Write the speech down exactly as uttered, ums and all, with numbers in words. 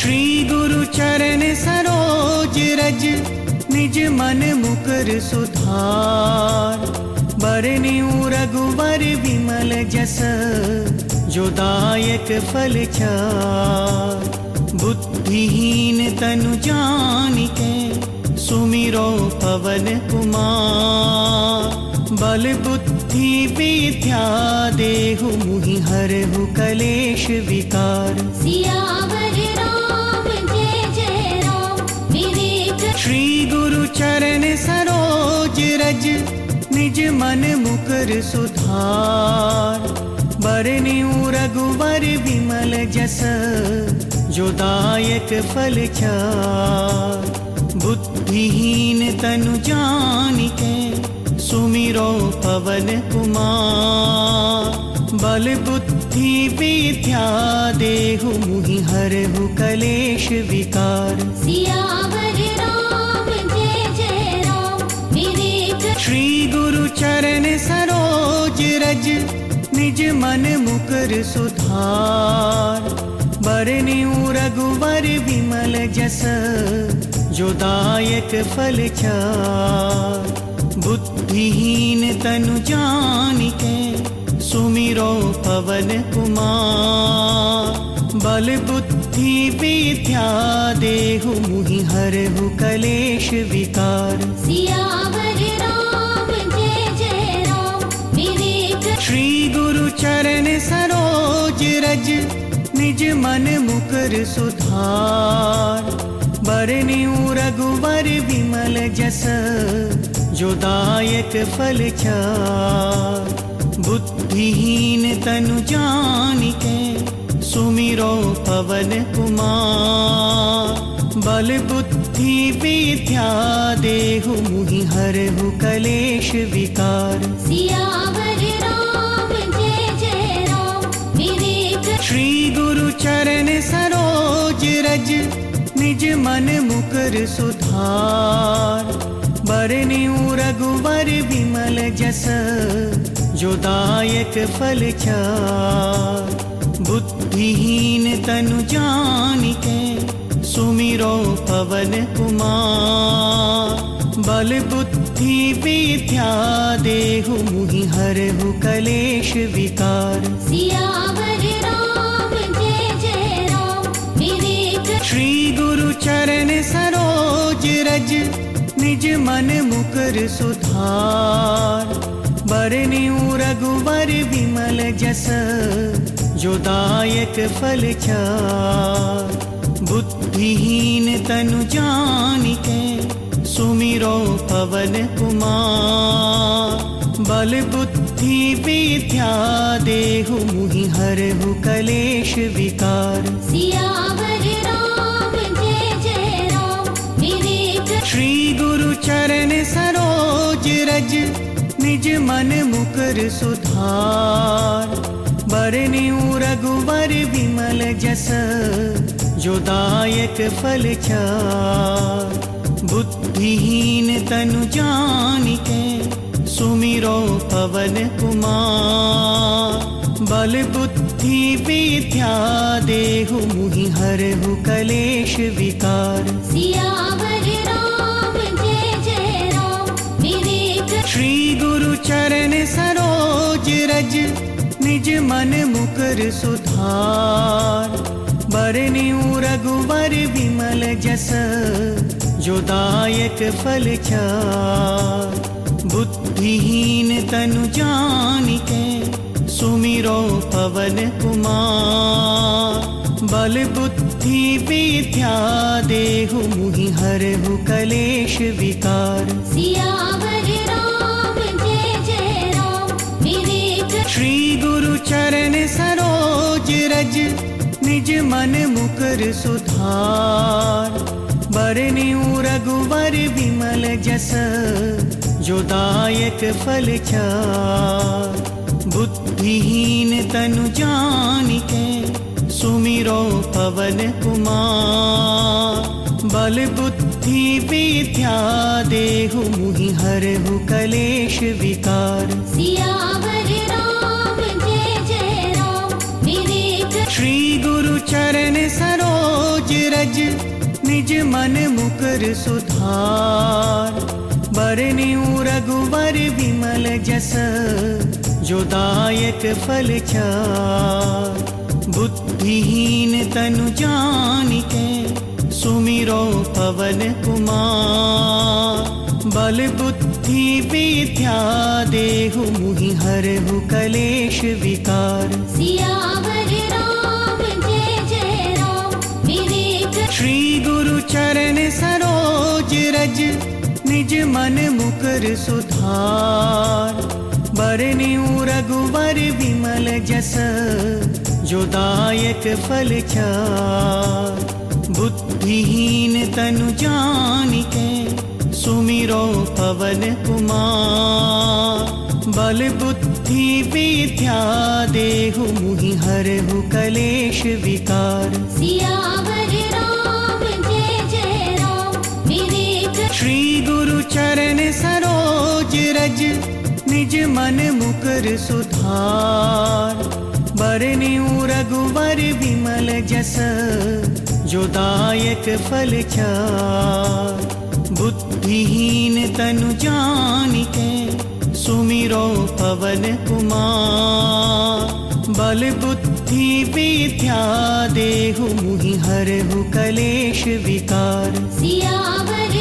श्री गुरु चरण सरोज रज, निज मन मुकुर सुधार। बरनिउ रघुवर विमल जस, जो दायक फल चार। बुद्धिहीन तनु जानिके, सुमिरो पवन कुमार। बल बुद्धि विद्या देहु, मुहि हरहु कलेश विकार। सियावर राम जय जय राम, मेरे श्री गुरु चरण सरोज रज, निज मन मुकुर सुधार। बरनिउ रघुवर विमल जस, जो दायक फल चार। बुद्धिहीन तनु जानिके, सुमिरो पवन कुमार। बल बुद्धि विद्या देहु, मुहि हरहु कलेश विकार। सियावर राम जय जय राम, मेरे श्री गुरु चरण सरोज रज, निज मन मुकुर सुधार। बरनिउ रघुवर विमल जस, जो दायक फल चार। बुद्धिहीन तनु जानिके, सुमिरो पवन कुमार। बल बुद्धि विद्या देहु, मुहि हरहु कलेश विकार। सियावर राम जय जय राम, मेरे श्री गुरु चरण सरोज रज, निज मन मुकुर सुधार। बरनिउ रघुवर विमल जस, जो दायक फल चार। बुद्धिहीन तनु जानिके, सुमिरो पवन कुमार। बल बुद्धि विद्या देहु, मुहि हरहु कलेश विकार। सियावर राम जय जय राम, मेरे श्री गुरु चरण सरोज रज, निज मन मुकुर सुधार। बरनिउ रघुवर विमल जस, जो दायक फल चार। बुद्धिहीन तनु जानिके, सुमिरो पवन कुमार। बल बुद्धि विद्या देहु, मुहि हरहु कलेश विकार। सियावर राम जय जय राम, मेरे श्री गुरु चरण सरोज रज, निज मन मुकुर सुधार। बरनिउ रघुवर विमल जस, जो दायक फल चार। बुद्धिहीन तनु जानिके, सुमिरो पवन कुमार। बल बुद्धि विद्या देहु, मुहि हरहु कलेश विकार। सियावर राम जय जय राम, मेरे श्री गुरु चरण सरोज रज, निज मन मुकुर सुधार। बरनिउ रघुवर विमल जस, जो दायक फल चार। बुद्धिहीन तनु जानिके, सुमिरो पवन कुमार। बल बुद्धि विद्या देहु, मुहि हरहु कलेश विकार। सियावर राम जय जय राम, मेरे श्री गुरु चरण सरोज रज, निज मन मुकुर सुधार। बरनिउ रघुवर विमल जस, जो दायक फल चार। बुद्धिहीन तनु जानिके, सुमिरो पवन कुमार। बल बुद्धि विद्या देहु, मुहि हरहु कलेश विकार। सियावर राम जय जय राम, मेरे श्री गुरु चरण सरोज रज, निज मन मुकुर सुधार। बरनिउ रघुवर विमल जस, जो दायक फल चार। बुद्धिहीन तनु जानिके, सुमिरो पवन कुमार। बल बुद्धि विद्या देहु, मुहि हरहु कलेश विकार। सियावर राम जय जय राम, मेरे श्री गुरु चरण सरोज रज निज मन मुकर सुधार बरनिउ रघुवर विमल जस जो दायक फल चार बुद्धिहीन तनु जानिके सुमिरो पवन कुमार बल बुद्धि विद्या देहु मुहि हरहु कलेश विकार सियावर राम जय जय राम मेरे कृष्ण श्री गुरु चरण सरोज रज निज मन मुकर सुधार बरनिउ रघुवर विमल जस जो दायक फल चार बुद्धिहीन तनु जानिके सुमिरो पवन कुमार बल बुद्धि विद्या देहु मुहि हरहु कलेश विकार सियावर राम जय जय राम मेरे कृष्ण श्री गुरु चरण सरोज रज निज मन मुकर सुधार बरनिउ रघुवर विमल जस जो दायक फल चार बुद्धिहीन तनु जानिके सुमिरो पवन कुमार बल बुद्धि विद्या देहु मुहि हरहु कलेश विकार सियावर